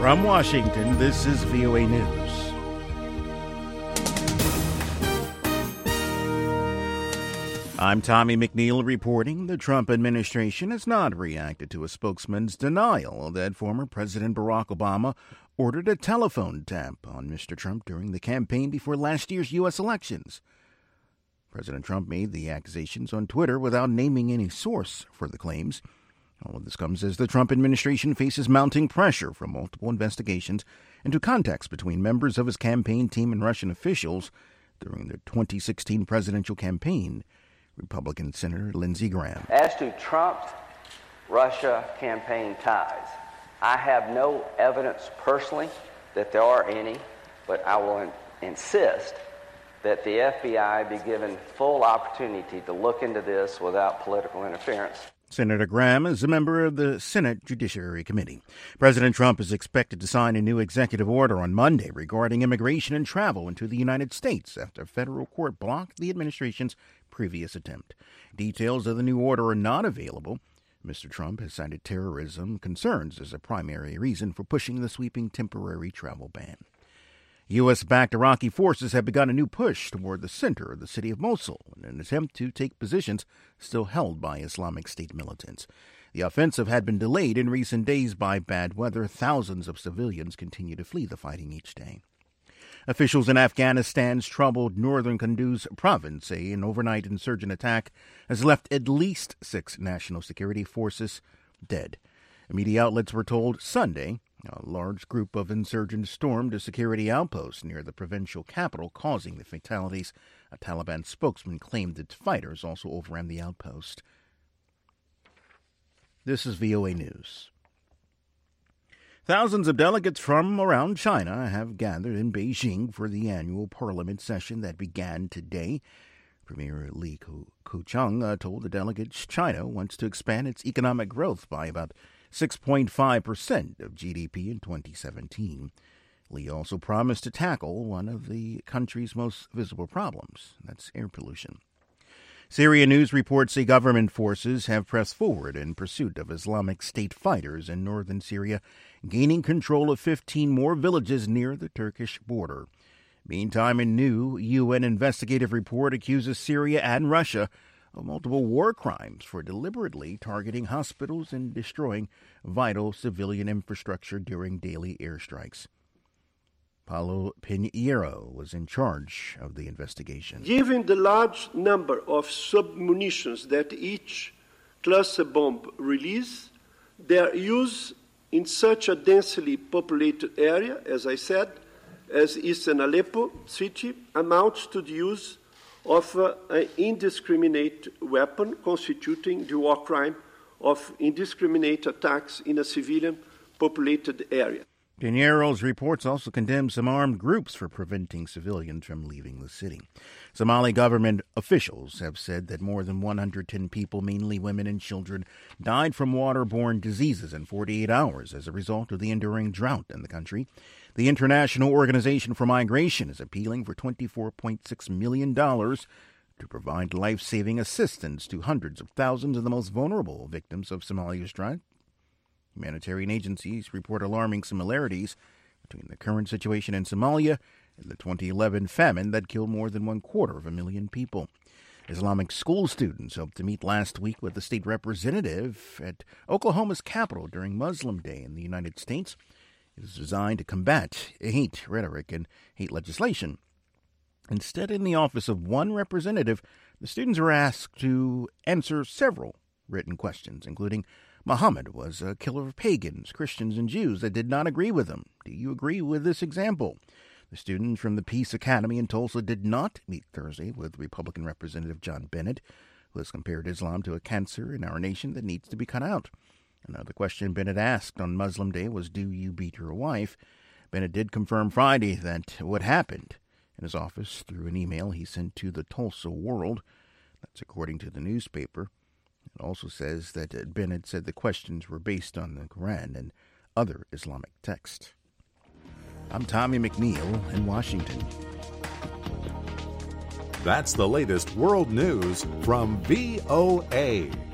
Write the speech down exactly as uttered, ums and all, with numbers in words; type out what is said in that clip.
From Washington, this is V O A News. I'm Tommy McNeil reporting the Trump administration has not reacted to a spokesman's denial that former President Barack Obama ordered a telephone tap on Mister Trump during the campaign before last year's U S elections. President Trump made the accusations on Twitter without naming any source for the claims. All of this comes as the Trump administration faces mounting pressure from multiple investigations into contacts between members of his campaign team and Russian officials during the twenty sixteen presidential campaign. Republican Senator Lindsey Graham. As to Trump's Russia campaign ties, I have no evidence personally that there are any, but I will in- insist that the F B I be given full opportunity to look into this without political interference. Senator Graham is a member of the Senate Judiciary Committee. President Trump is expected to sign a new executive order on Monday regarding immigration and travel into the United States after a federal court blocked the administration's previous attempt. Details of the new order are not available. Mister Trump has cited terrorism concerns as a primary reason for pushing the sweeping temporary travel ban. U S-backed Iraqi forces have begun a new push toward the center of the city of Mosul in an attempt to take positions still held by Islamic State militants. The offensive had been delayed in recent days by bad weather. Thousands of civilians continue to flee the fighting each day. Officials in Afghanistan's troubled northern Kunduz province say an overnight insurgent attack has left at least six national security forces dead. Media outlets were told Sunday a large group of insurgents stormed a security outpost near the provincial capital, causing the fatalities. A Taliban spokesman claimed that fighters also overran the outpost. This is V O A News. Thousands of delegates from around China have gathered in Beijing for the annual parliament session that began today. Premier Li Keqiang uh, told the delegates China wants to expand its economic growth by about six point five percent of G D P in twenty seventeen. Li also promised to tackle one of the country's most visible problems, that's air pollution. Syria news reports say government forces have pressed forward in pursuit of Islamic State fighters in northern Syria, gaining control of fifteen more villages near the Turkish border. Meantime, a new U N investigative report accuses Syria and Russia of multiple war crimes for deliberately targeting hospitals and destroying vital civilian infrastructure during daily airstrikes. Paulo Pinheiro was in charge of the investigation. Given the large number of submunitions that each cluster bomb releases, their use in such a densely populated area, as I said, as eastern Aleppo city, amounts to the use of uh, an indiscriminate weapon constituting the war crime of indiscriminate attacks in a civilian populated area. Pinheiro's reports also condemn some armed groups for preventing civilians from leaving the city. Somali government officials have said that more than one hundred ten people, mainly women and children, died from waterborne diseases in forty-eight hours as a result of the enduring drought in the country. The International Organization for Migration is appealing for twenty-four point six million dollars to provide life-saving assistance to hundreds of thousands of the most vulnerable victims of Somalia's drought. Humanitarian agencies report alarming similarities between the current situation in Somalia and the twenty eleven famine that killed more than one quarter of a million people. Islamic school students hoped to meet last week with the state representative at Oklahoma's capital during Muslim Day in the United States. It is designed to combat hate rhetoric and hate legislation. Instead, in the office of one representative, the students were asked to answer several written questions, including, Muhammad was a killer of pagans, Christians, and Jews that did not agree with him. Do you agree with this example? The students from the Peace Academy in Tulsa did not meet Thursday with Republican Representative John Bennett, who has compared Islam to a cancer in our nation that needs to be cut out. Another question Bennett asked on Muslim Day was, do you beat your wife? Bennett did confirm Friday that what happened in his office through an email he sent to the Tulsa World. That's according to the newspaper. It also says that Bennett said the questions were based on the Quran and other Islamic texts. I'm Tommy McNeil in Washington. That's the latest world news from V O A.